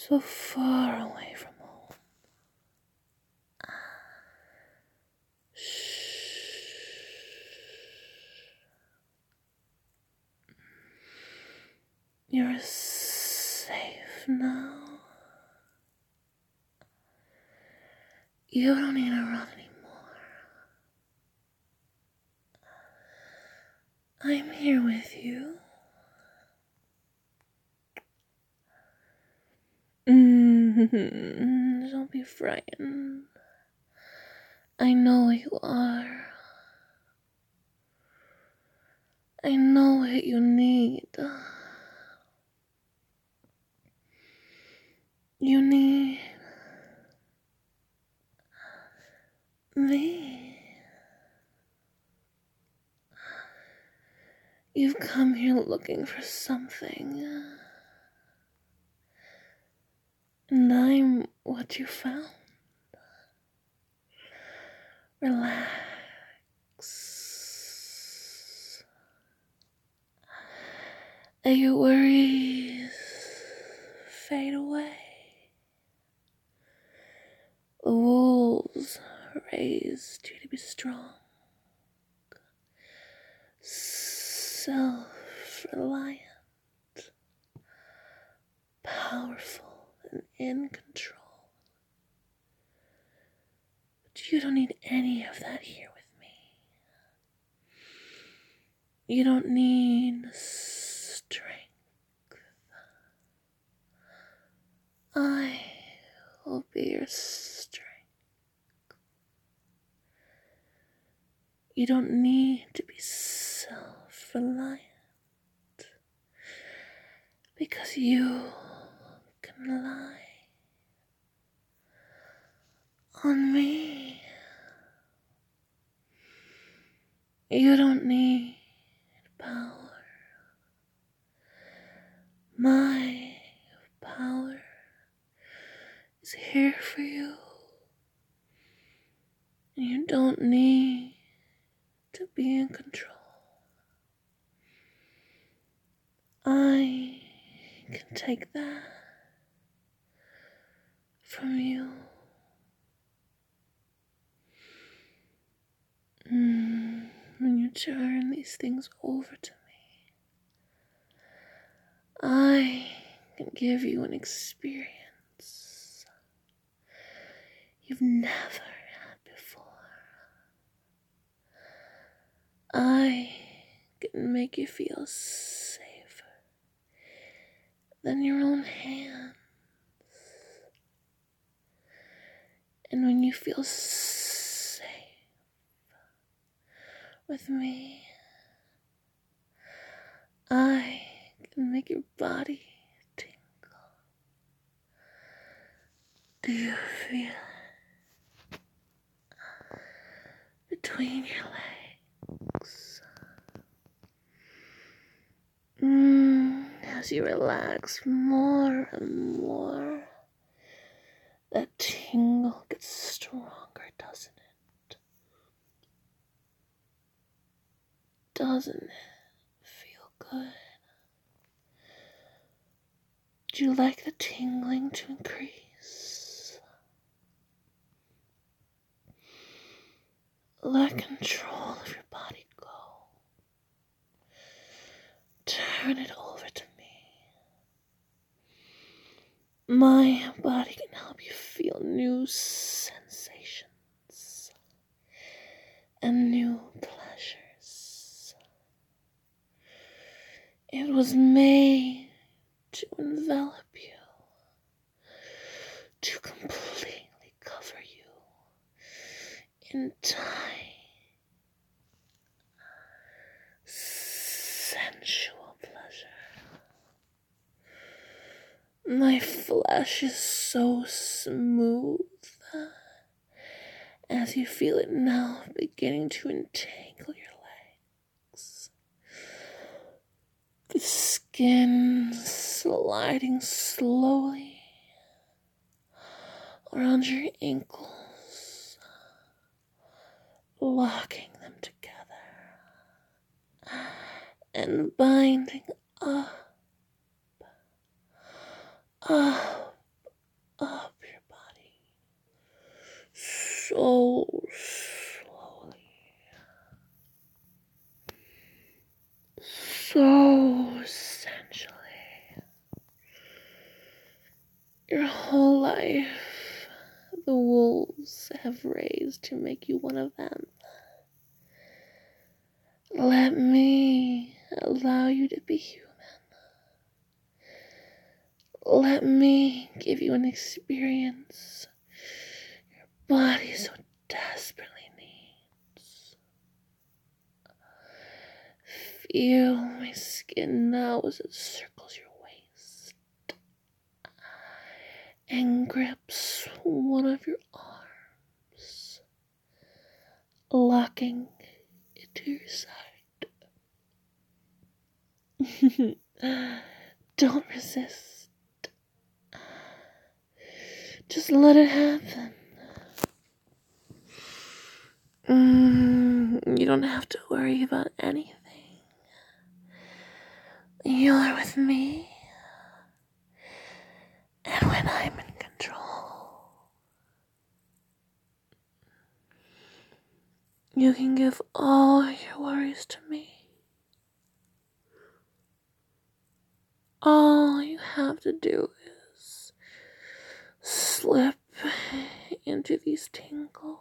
so far away from home. Shh. You're safe now. You don't need to run anymore. I'm here with you. Don't be frightened. I know what you are. I know what you need. You need me. You've come here looking for something. And I'm what you found. Relax. Let your worries fade away. The wolves raised you to be strong, self-reliant, powerful, and in control. But you don't need any of that here with me. You don't need strength. I will be your strength. You don't need to be self-reliant because you can rely on me. You don't need power. My power is here for you. And you don't need to be in control. I can take that from you. When you turn these things over to me, I can give you an experience you've never had before. I can make you feel safer than your own hands. And when you feel safe with me, I can make your body tingle. Do you feel it? Between your legs. As you relax more and more, that tingle gets stronger, doesn't it? Doesn't it feel good? Would you like the tingling to increase? Let control of your body go. Turn it over to me. My body can help you feel new sensations and new pleasures. It was made to envelop you, to completely cover you in tight, sensual pleasure. My flesh is so smooth as you feel it now beginning to entangle your legs. The skin sliding slowly around your ankles, locking them together and binding up so slowly, so essentially. Your whole life, the wolves have raised to make you one of them. Let me allow you to be human. Let me give you an experience your body so desperately needs. Feel my skin now as it circles your waist and grips one of your arms, locking it to your side. Don't resist. Just let it happen. You don't have to worry about anything. You're with me. And when I'm in control, you can give all your worries to me. All you have to do is slip into these tingles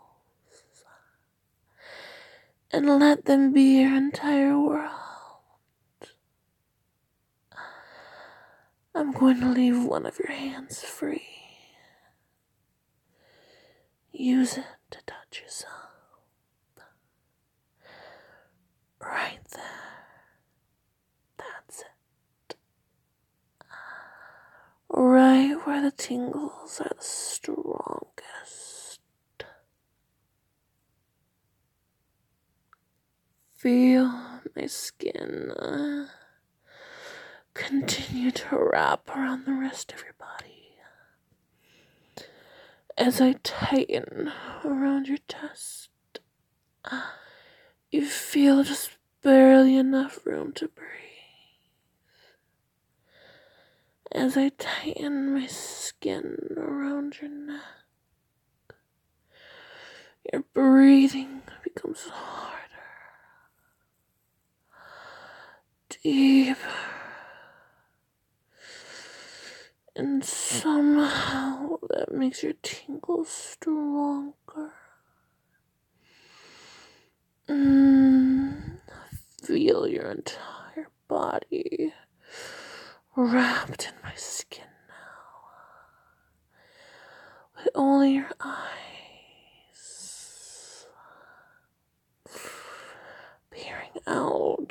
and let them be your entire world. I'm going to leave one of your hands free. Use it to touch yourself. Right there. That's it. Right where the tingles are the strongest. Feel my skin continue to wrap around the rest of your body as I tighten around your chest. You feel just barely enough room to breathe. As I tighten my skin around your neck, your breathing becomes harder, deeper, and somehow that makes your tingles stronger. Feel your entire body wrapped in my skin now, with only your eyes peering out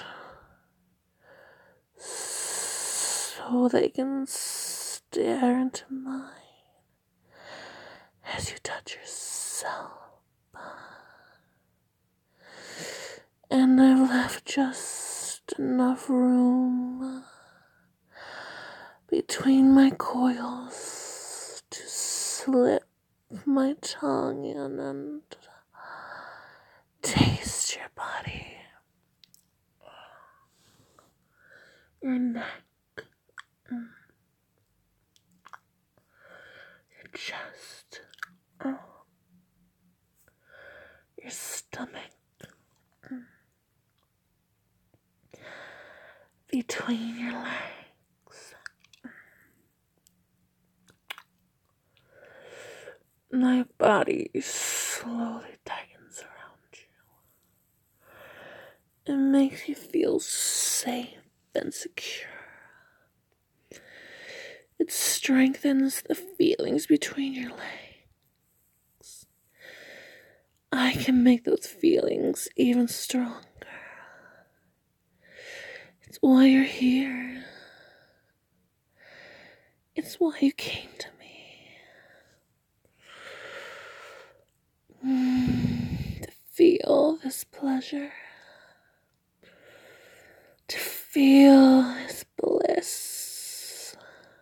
so they can stare into mine as you touch yourself. And I've left just enough room between my coils to slip my tongue in and taste your body, your neck, your chest, your stomach, between your legs. My body slowly tightens around you. It makes you feel safe and secure. It strengthens the feelings between your legs. I can make those feelings even stronger. It's why you're here. It's why you came to me. To feel this pleasure. To feel this bliss.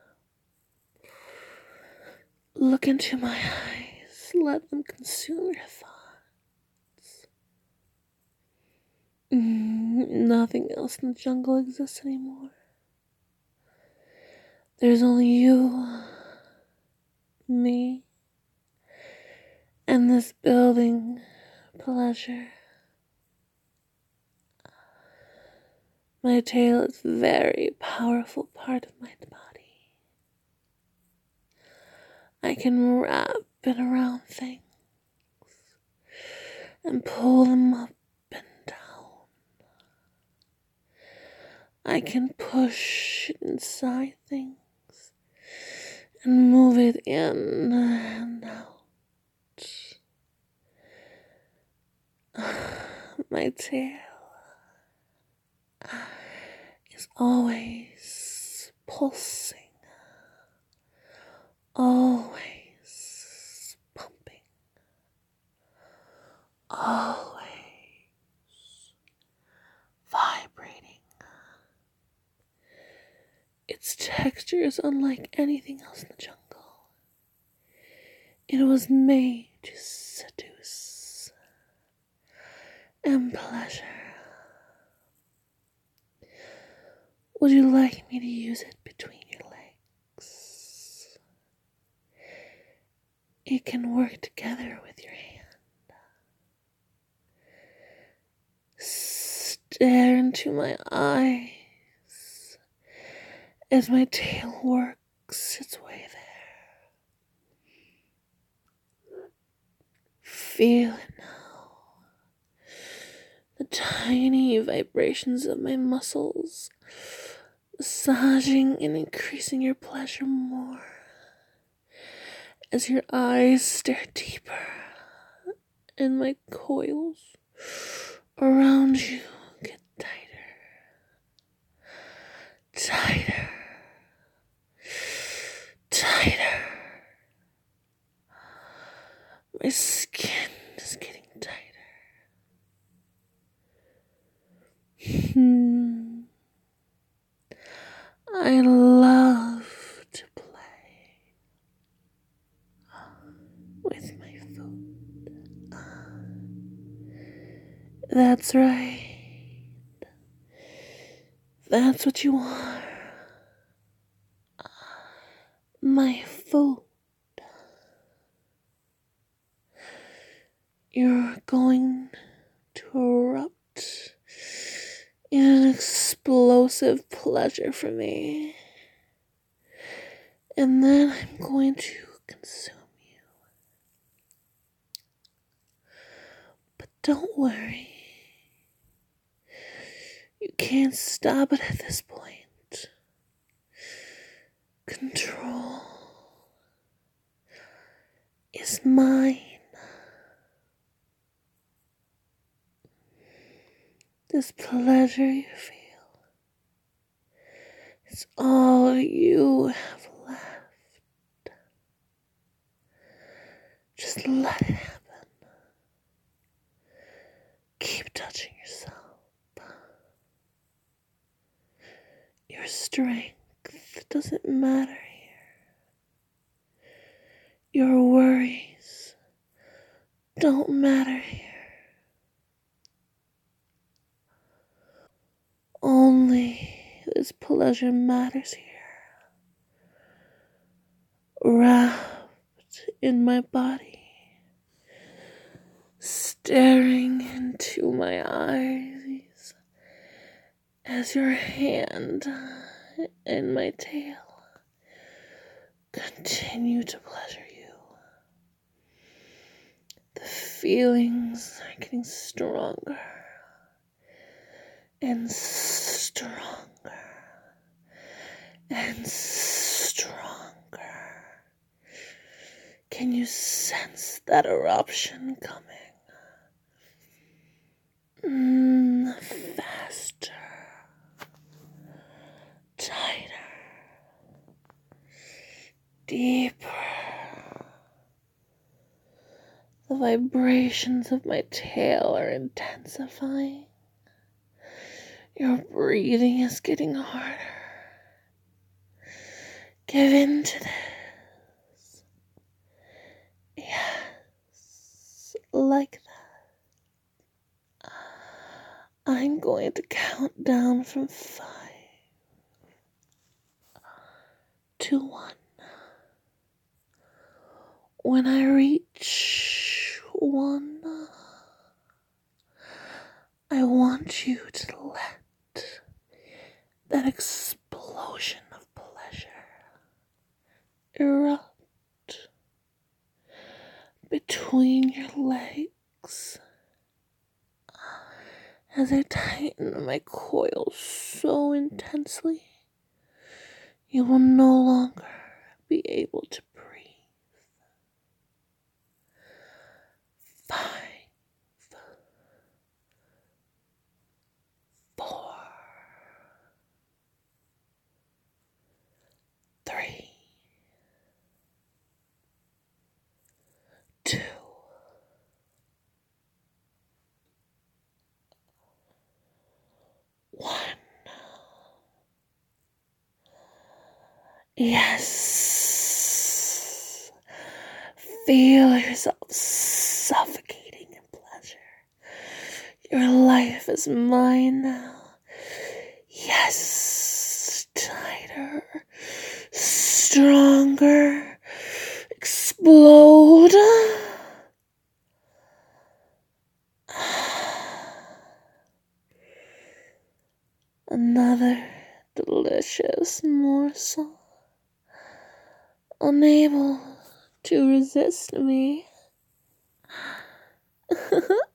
Look into my eyes. Let them consume your thoughts. Nothing else in the jungle exists anymore. There's only you, me, and this building pleasure. My tail is a very powerful part of my body. I can wrap it around things and pull them up and down. I can push it inside things and move it in and out. My tail is always pulsing, always pumping, always vibrating. Its texture is unlike anything else in the jungle. It was made to seduce and pleasure. Would you like me to use it between your legs? It can work together with your hand. Stare into my eyes as my tail works its way there. Feel it now. The tiny vibrations of my muscles massaging and increasing your pleasure more as your eyes stare deeper and my coils around you get tighter, tighter, tighter. My skin is getting tighter. I love to play with my food. That's right. That's what you are. My food. You're going to erupt in an explosive pleasure for me. And then I'm going to consume you. But don't worry. You can't stop it at this point. Control is mine. This pleasure you feel is all you have left. Just let it happen. Keep touching yourself. Your strength doesn't matter here. Your worries don't matter here. Only this pleasure matters here. Wrapped in my body, staring into my eyes as your hand and my tail continue to pleasure you. The feelings are getting stronger and stronger and stronger. Can you sense that eruption coming? Faster, tighter, deeper. The vibrations of my tail are intensifying. Your breathing is getting harder. Give in to this. Yes, like that. I'm going to count down from 5 to 1. When I reach one. I want you to let that explosion of pleasure erupt between your legs as I tighten my coils so intensely you will no longer be able to breathe. 5, 4, 3, 2, 1. Yes. Feel yourself suffocating in pleasure. Your life is mine now. Yes. Tighter. Stronger. Explode. Another delicious morsel. Unable to resist me.